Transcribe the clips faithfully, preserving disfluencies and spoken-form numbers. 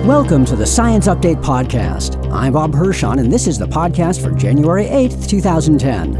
Welcome to the Science Update Podcast. I'm Bob Hirschon, and this is the podcast for January eighth, twenty ten.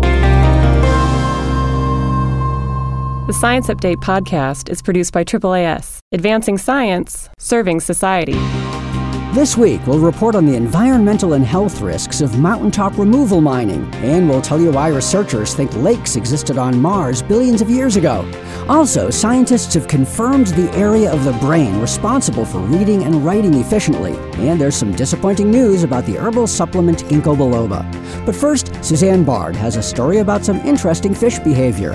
The Science Update Podcast is produced by triple A S, advancing science, serving society. This week, we'll report on the environmental and health risks of mountaintop removal mining, and we'll tell you why researchers think lakes existed on Mars billions of years ago. Also, scientists have confirmed the area of the brain responsible for reading and writing efficiently, and there's some disappointing news about the herbal supplement ginkgo biloba. But first, Suzanne Bard has a story about some interesting fish behavior.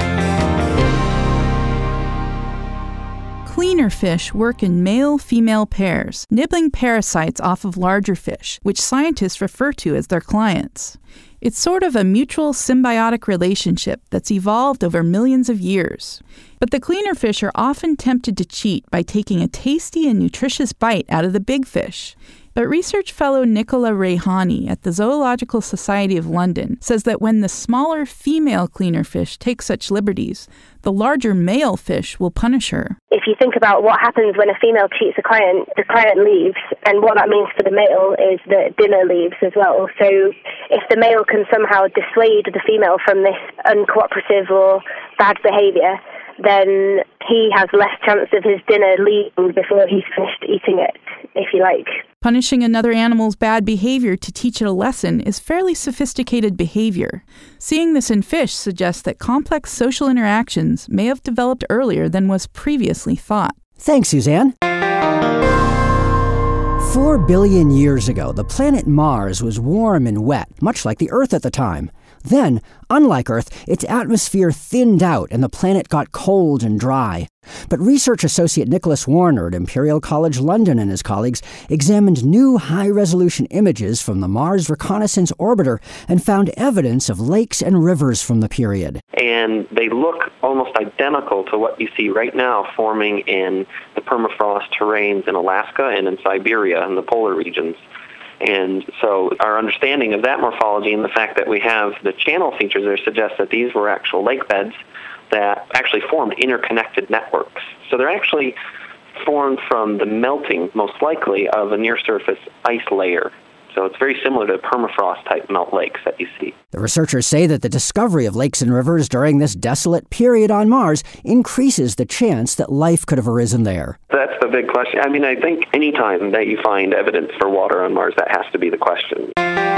Cleaner fish work in male-female pairs, nibbling parasites off of larger fish, which scientists refer to as their clients. It's sort of a mutual symbiotic relationship that's evolved over millions of years. But the cleaner fish are often tempted to cheat by taking a tasty and nutritious bite out of the big fish. But research fellow Nicola Raihani at the Zoological Society of London says that when the smaller female cleaner fish take such liberties, the larger male fish will punish her. If you think about what happens when a female cheats a client, the client leaves, and what that means for the male is that dinner leaves as well. So if the male can somehow dissuade the female from this uncooperative or bad behaviour, then he has less chance of his dinner leaving before he's finished eating it, if you like. Punishing another animal's bad behavior to teach it a lesson is fairly sophisticated behavior. Seeing this in fish suggests that complex social interactions may have developed earlier than was previously thought. Thanks, Suzanne. Four billion years ago, the planet Mars was warm and wet, much like the Earth at the time. Then, unlike Earth, its atmosphere thinned out and the planet got cold and dry. But research associate Nicholas Warner at Imperial College London and his colleagues examined new high-resolution images from the Mars Reconnaissance Orbiter and found evidence of lakes and rivers from the period. And they look almost identical to what you see right now forming in the permafrost terrains in Alaska and in Siberia in the polar regions. And so our understanding of that morphology and the fact that we have the channel features there suggests that these were actual lake beds that actually formed interconnected networks. So they're actually formed from the melting, most likely, of a near-surface ice layer. So it's very similar to permafrost-type melt lakes that you see. The researchers say that the discovery of lakes and rivers during this desolate period on Mars increases the chance that life could have arisen there. That's the big question. I mean, I think any time that you find evidence for water on Mars, that has to be the question.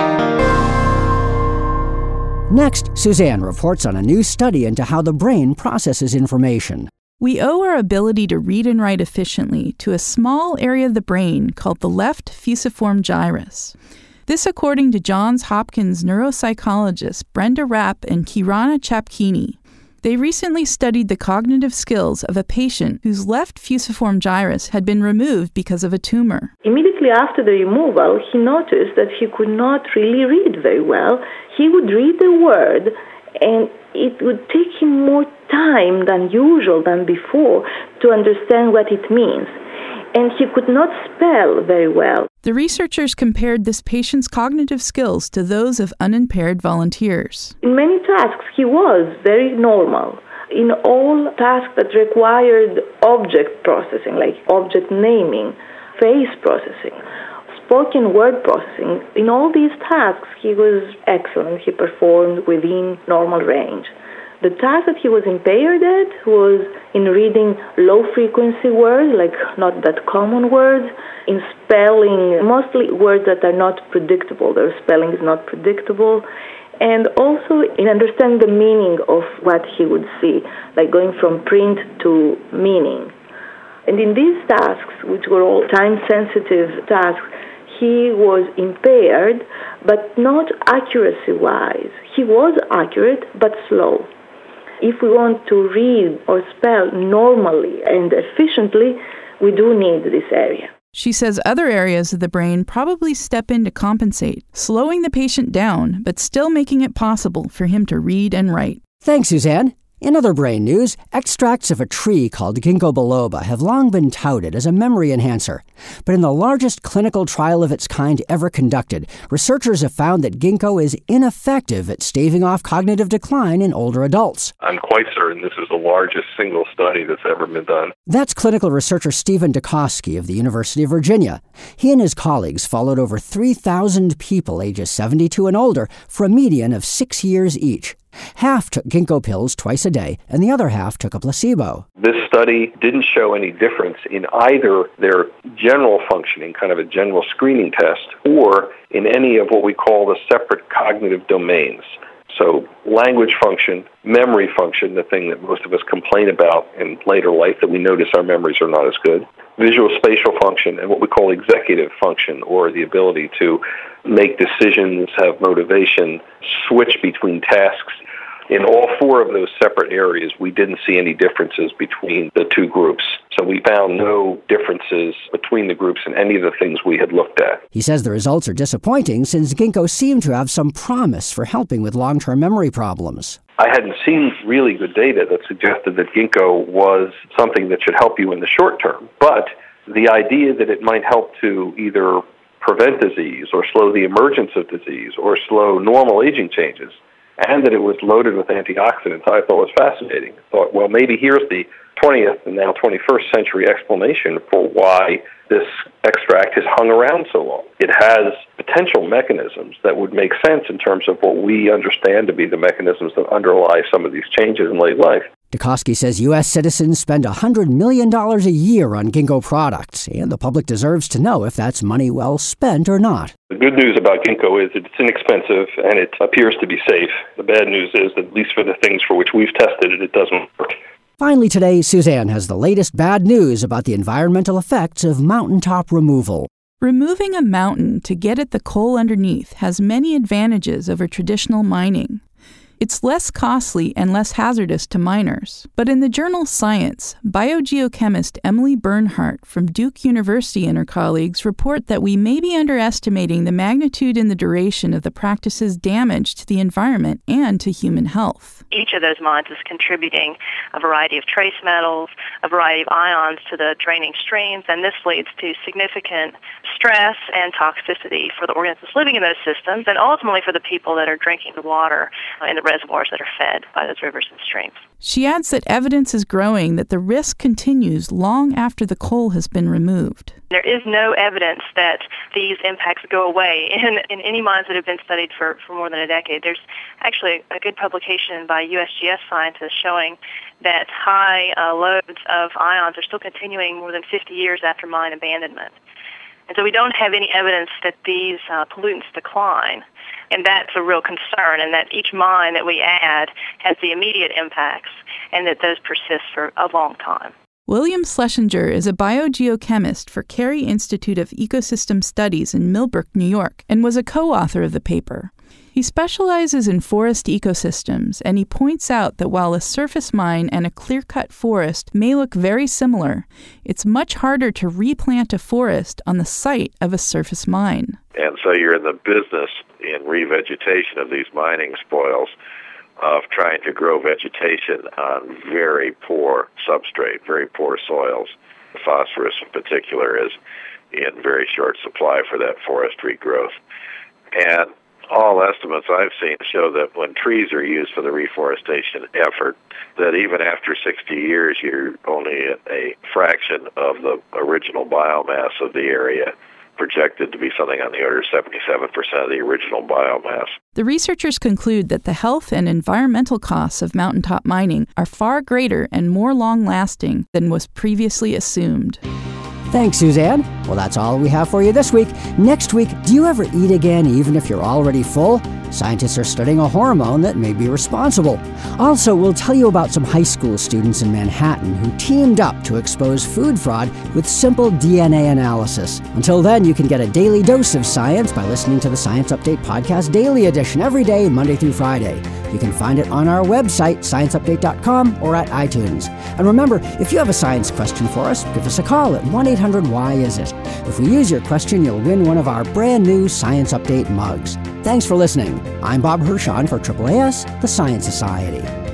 Next, Suzanne reports on a new study into how the brain processes information. We owe our ability to read and write efficiently to a small area of the brain called the left fusiform gyrus. This according to Johns Hopkins neuropsychologists Brenda Rapp and Kirana Chapkini. They recently studied the cognitive skills of a patient whose left fusiform gyrus had been removed because of a tumor. Immediately after the removal, he noticed that he could not really read very well. He would read the word, and it would take him more time than usual, than before, to understand what it means. And he could not spell very well. The researchers compared this patient's cognitive skills to those of unimpaired volunteers. In many tasks, he was very normal. In all tasks that required object processing, like object naming, face processing, spoken word processing, in all these tasks, he was excellent. He performed within normal range. The task that he was impaired at was in reading low-frequency words, like not that common words, in spelling, mostly words that are not predictable. Their spelling is not predictable. And also in understanding the meaning of what he would see, like going from print to meaning. And in these tasks, which were all time-sensitive tasks, he was impaired, but not accuracy-wise. He was accurate, but slow. If we want to read or spell normally and efficiently, we do need this area. She says other areas of the brain probably step in to compensate, slowing the patient down, but still making it possible for him to read and write. Thanks, Suzanne. In other brain news, extracts of a tree called ginkgo biloba have long been touted as a memory enhancer. But in the largest clinical trial of its kind ever conducted, researchers have found that ginkgo is ineffective at staving off cognitive decline in older adults. I'm quite certain this is the largest single study that's ever been done. That's clinical researcher Stephen Dukosky of the University of Virginia. He and his colleagues followed over three thousand people ages seventy-two and older for a median of six years each. Half took ginkgo pills twice a day, and the other half took a placebo. This study didn't show any difference in either their general functioning, kind of a general screening test, or in any of what we call the separate cognitive domains. So language function, memory function, the thing that most of us complain about in later life that we notice our memories are not as good, visual spatial function, and what we call executive function, or the ability to make decisions, have motivation, switch between tasks. In all four of those separate areas, we didn't see any differences between the two groups. So we found no differences between the groups in any of the things we had looked at. He says the results are disappointing since ginkgo seemed to have some promise for helping with long-term memory problems. I hadn't seen really good data that suggested that ginkgo was something that should help you in the short term. But the idea that it might help to either prevent disease or slow the emergence of disease or slow normal aging changes, and that it was loaded with antioxidants, I thought was fascinating. I thought, well, maybe here's the twentieth and now twenty-first century explanation for why this extract has hung around so long. It has potential mechanisms that would make sense in terms of what we understand to be the mechanisms that underlie some of these changes in late life. Dukosky says U S citizens spend one hundred million dollars a year on ginkgo products, and the public deserves to know if that's money well spent or not. The good news about ginkgo is that it's inexpensive and it appears to be safe. The bad news is that at least for the things for which we've tested it, it doesn't work. Finally today, Suzanne has the latest bad news about the environmental effects of mountaintop removal. Removing a mountain to get at the coal underneath has many advantages over traditional mining. It's less costly and less hazardous to miners. But in the journal Science, biogeochemist Emily Bernhardt from Duke University and her colleagues report that we may be underestimating the magnitude and the duration of the practice's damage to the environment and to human health. Each of those mines is contributing a variety of trace metals, a variety of ions to the draining streams, and this leads to significant stress and toxicity for the organisms living in those systems, and ultimately for the people that are drinking the water in the reservoirs that are fed by those rivers and streams. She adds that evidence is growing that the risk continues long after the coal has been removed. There is no evidence that these impacts go away in, in any mines that have been studied for, for more than a decade. There's actually a good publication by U S G S scientists showing that high uh, loads of ions are still continuing more than fifty years after mine abandonment. And so we don't have any evidence that these uh, pollutants decline. And that's a real concern, and that each mine that we add has the immediate impacts, and that those persist for a long time. William Schlesinger is a biogeochemist for Carey Institute of Ecosystem Studies in Millbrook, New York, and was a co-author of the paper. He specializes in forest ecosystems, and he points out that while a surface mine and a clear-cut forest may look very similar, it's much harder to replant a forest on the site of a surface mine. And so you're in the business in revegetation of these mining spoils of trying to grow vegetation on very poor substrate, very poor soils. Phosphorus in particular is in very short supply for that forest regrowth. And all estimates I've seen show that when trees are used for the reforestation effort, that even after sixty years, you're only at a fraction of the original biomass of the area, projected to be something on the order of seventy-seven percent of the original biomass. The researchers conclude that the health and environmental costs of mountaintop mining are far greater and more long-lasting than was previously assumed. Thanks, Suzanne. Well, that's all we have for you this week. Next week, do you ever eat again even if you're already full? Scientists are studying a hormone that may be responsible. Also, we'll tell you about some high school students in Manhattan who teamed up to expose food fraud with simple D N A analysis. Until then, you can get a daily dose of science by listening to the Science Update Podcast Daily Edition every day, Monday through Friday. You can find it on our website, science update dot com, or at iTunes. And remember, if you have a science question for us, give us a call at one eight hundred why is it. If we use your question, you'll win one of our brand new Science Update mugs. Thanks for listening. I'm Bob Hirschon for Triple A S, the Science Society.